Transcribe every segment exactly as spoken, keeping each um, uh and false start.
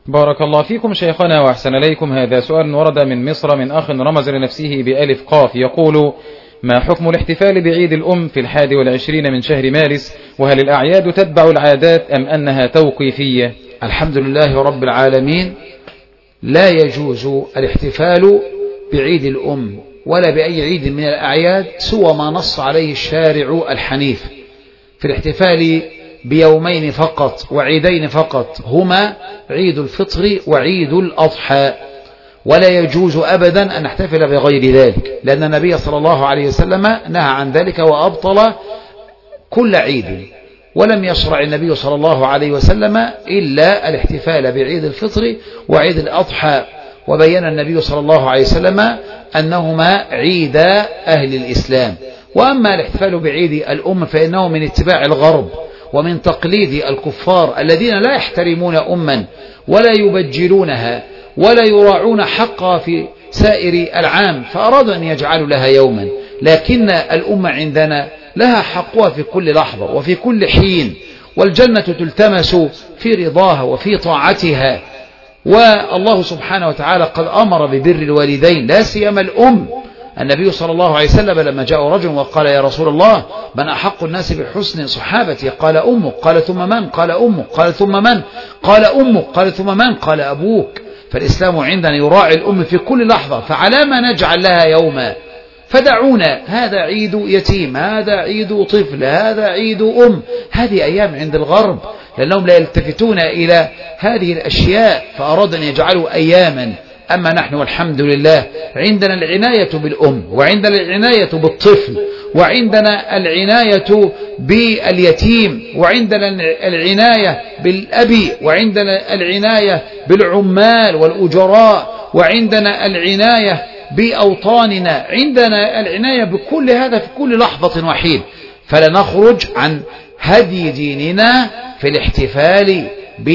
بارك الله فيكم شيخنا وأحسن إليكم. هذا سؤال ورد من مصر من أخ رمز لنفسه بألف قاف، يقول: ما حكم الاحتفال بعيد الأم في الحادي والعشرين من شهر مارس؟ وهل الأعياد تتبع العادات أم أنها توقيفية؟ الحمد لله رب العالمين. لا يجوز الاحتفال بعيد الأم ولا بأي عيد من الأعياد سوى ما نص عليه الشارع الحنيف في الاحتفال بيومين فقط وعيدين فقط، هما عيد الفطر وعيد الأضحى، ولا يجوز أبدا أن نحتفل بغير ذلك، لأن النبي صلى الله عليه وسلم نهى عن ذلك وأبطل كل عيد، ولم يشرع النبي صلى الله عليه وسلم إلا الاحتفال بعيد الفطر وعيد الأضحى، وبين النبي صلى الله عليه وسلم أنهما عيد أهل الإسلام. وأما الاحتفال بعيد الأم فإنه من اتباع الغرب ومن تقليد الكفار الذين لا يحترمون أما ولا يبجلونها ولا يراعون حقها في سائر العام، فأرادوا أن يجعلوا لها يوما، لكن الأمة عندنا لها حقها في كل لحظة وفي كل حين، والجنة تلتمس في رضاها وفي طاعتها. والله سبحانه وتعالى قد أمر ببر الوالدين لا سيما الأم. النبي صلى الله عليه وسلم لما جاء رجل وقال: يا رسول الله، من أحق الناس بحسن صحابتي؟ قال: أمك. قال: ثم من؟ قال: أمك. قال: ثم من؟ قال: أمك. قال: ثم من؟ قال: أبوك. فالإسلام عندنا يراعي الأم في كل لحظة، فعلى ما نجعل لها يوما؟ فدعونا، هذا عيد يتيم، هذا عيد طفل، هذا عيد أم، هذه أيام عند الغرب، لأنهم لا يلتفتون إلى هذه الأشياء، فأرادوا أن يجعلوا أياما. أما نحن والحمد لله عندنا العناية بالأم، وعندنا العناية بالطفل، وعندنا العناية باليتيم، وعندنا العناية بالأبي، وعندنا العناية بالعمال والأجراء، وعندنا العناية بأوطاننا، عندنا العناية بكل هذا في كل لحظة وحين. فلا نخرج عن هدي ديننا في الاحتفال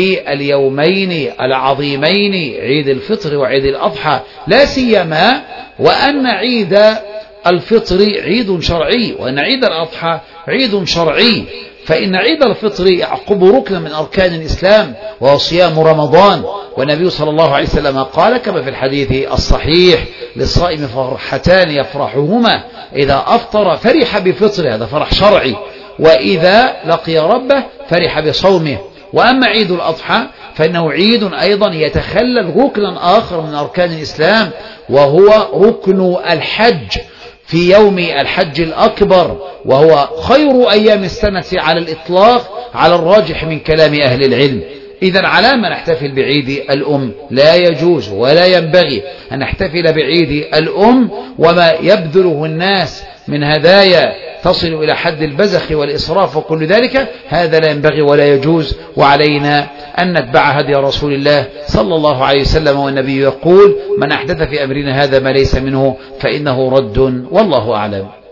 باليومين العظيمين عيد الفطر وعيد الأضحى، لا سيما وأن عيد الفطر عيد شرعي وأن عيد الأضحى عيد شرعي. فإن عيد الفطر يعقب ركن من أركان الإسلام وهو صيام رمضان، والنبي صلى الله عليه وسلم قال كما في الحديث الصحيح: للصائم فرحتان يفرحهما، إذا أفطر فرح بفطره، هذا فرح شرعي، وإذا لقي ربه فرح بصومه. وأما عيد الأضحى فإنه عيد أيضا يتخلل ركنا آخر من أركان الإسلام، وهو ركن الحج في يوم الحج الأكبر، وهو خير أيام السنة على الإطلاق على الراجح من كلام أهل العلم. إذن على ما نحتفل بعيد الأم؟ لا يجوز ولا ينبغي أن نحتفل بعيد الأم وما يبذله الناس من هدايا تصل إلى حد البذخ والإسراف وكل ذلك، هذا لا ينبغي ولا يجوز، وعلينا أن نتبع هدي رسول الله صلى الله عليه وسلم، والنبي يقول: من أحدث في أمرنا هذا ما ليس منه فإنه رد، والله أعلم.